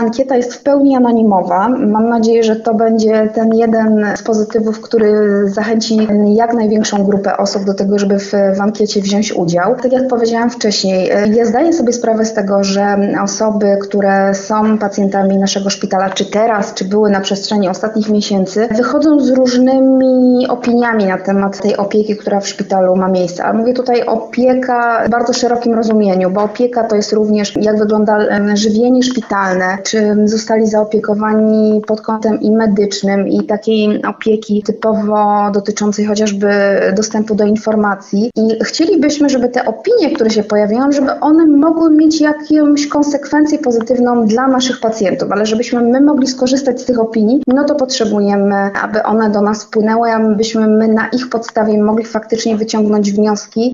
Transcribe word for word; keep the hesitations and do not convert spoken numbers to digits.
ankieta jest w pełni anonimowa. Mam nadzieję, że to będzie ten jeden z pozytywów, który zachęci jak największą grupę osób do tego, żeby w, w ankiecie wziąć udział. Tak jak powiedziałam wcześniej, ja zdaję sobie sprawę z tego, że osoby, które są pacjentami naszego szpitala, czy teraz, czy były na przestrzeni ostatnich miesięcy, wychodzą z różnymi opiniami na temat tej opieki, która w szpitalu ma miejsce. Ale mówię tutaj opieka w bardzo szerokim rozumieniu, bo opieka to jest również jak wygląda żywienie szpitalne, czy zostali zaopiekowani pod kątem i medycznym, i takiej opieki typowo dotyczącej chociażby dostępu do informacji. I chcielibyśmy, żeby te opinie, które się pojawiają, żeby one mogły mieć jakąś konsekwencję pozytywną dla naszych pacjentów, ale żebyśmy my mogli skorzystać z tych opinii, no to potrzebujemy, aby one do nas wpłynęły, abyśmy my na ich podstawie mogli faktycznie wyciągnąć wnioski